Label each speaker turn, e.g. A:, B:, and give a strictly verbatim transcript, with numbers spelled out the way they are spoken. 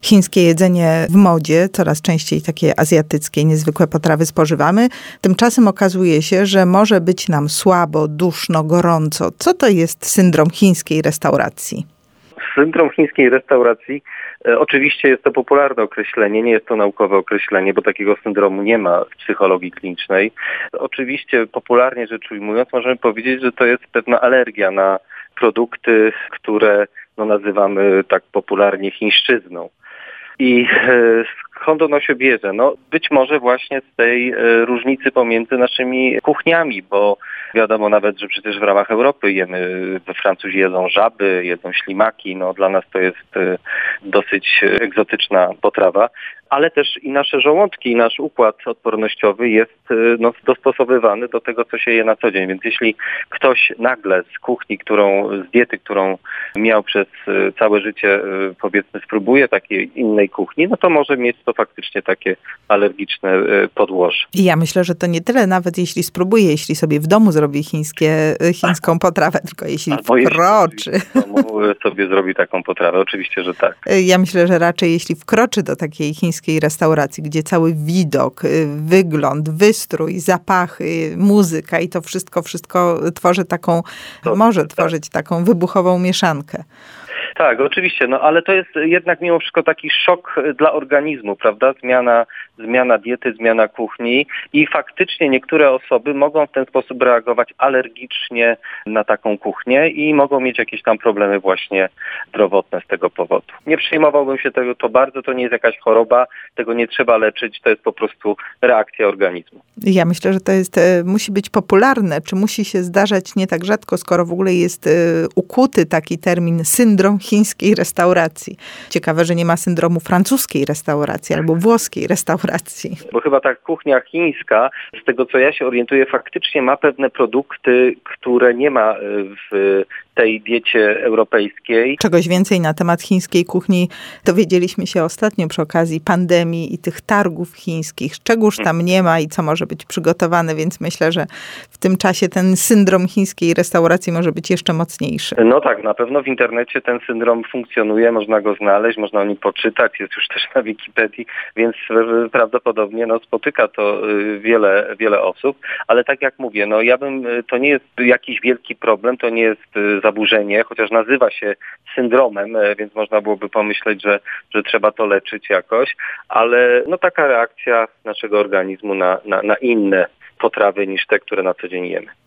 A: chińskie jedzenie w modzie, coraz częściej takie azjatyckie, niezwykłe potrawy spożywamy. Tymczasem okazuje się, że może być nam słabo, duszno, gorąco. Co to jest syndrom chińskiej restauracji?
B: Syndrom chińskiej restauracji, e, oczywiście jest to popularne określenie, nie jest to naukowe określenie, bo takiego syndromu nie ma w psychologii klinicznej. Oczywiście popularnie rzecz ujmując możemy powiedzieć, że to jest pewna alergia na produkty, które no, nazywamy tak popularnie chińszczyzną. I e, skąd ono się bierze? No być może właśnie z tej e, różnicy pomiędzy naszymi kuchniami, bo wiadomo nawet, że przecież w ramach Europy jemy, we Francuzi jedzą żaby, jedzą ślimaki, no dla nas to jest e, dosyć egzotyczna potrawa, ale też i nasze żołądki, i nasz układ odpornościowy jest e, no, dostosowywany do tego, co się je na co dzień, więc jeśli ktoś nagle z kuchni, którą, z diety, którą miał przez e, całe życie, e, powiedzmy, spróbuje takiej innej kuchni, no to może mieć to faktycznie takie alergiczne podłoże.
A: I ja myślę, że to nie tyle nawet jeśli spróbuje, jeśli sobie w domu zrobi chińskie, chińską potrawę, tylko jeśli Albo wkroczy.
B: Jeśli w domu sobie zrobi taką potrawę, oczywiście, że tak.
A: Ja myślę, że raczej jeśli wkroczy do takiej chińskiej restauracji, gdzie cały widok, wygląd, wystrój, zapachy, muzyka i to wszystko, wszystko tworzy taką, to, może tak. tworzyć taką wybuchową mieszankę.
B: Tak, oczywiście, no ale to jest jednak mimo wszystko taki szok dla organizmu, prawda? Zmiana, zmiana diety, zmiana kuchni i faktycznie niektóre osoby mogą w ten sposób reagować alergicznie na taką kuchnię i mogą mieć jakieś tam problemy właśnie zdrowotne z tego powodu. Nie przejmowałbym się tego to bardzo, to nie jest jakaś choroba, tego nie trzeba leczyć, to jest po prostu reakcja organizmu.
A: Ja myślę, że to jest, musi być popularne, czy musi się zdarzać nie tak rzadko, skoro w ogóle jest ukuty taki termin syndrom chińskiej restauracji. Ciekawe, że nie ma syndromu francuskiej restauracji albo włoskiej restauracji.
B: Bo chyba ta kuchnia chińska, z tego co ja się orientuję, faktycznie ma pewne produkty, które nie ma w tej diecie europejskiej.
A: Czegoś więcej na temat chińskiej kuchni dowiedzieliśmy się ostatnio przy okazji pandemii i tych targów chińskich. Czegoż tam nie ma i co może być przygotowane, więc myślę, że w tym czasie ten syndrom chińskiej restauracji może być jeszcze mocniejszy.
B: No tak, na pewno w internecie ten syndrom funkcjonuje, można go znaleźć, można o nim poczytać, jest już też na Wikipedii, więc prawdopodobnie no, spotyka to wiele, wiele osób, ale tak jak mówię, no ja bym, to nie jest jakiś wielki problem, to nie jest zaburzenie, chociaż nazywa się syndromem, więc można byłoby pomyśleć, że, że trzeba to leczyć jakoś, ale no taka reakcja naszego organizmu na, na, na inne potrawy niż te, które na co dzień jemy.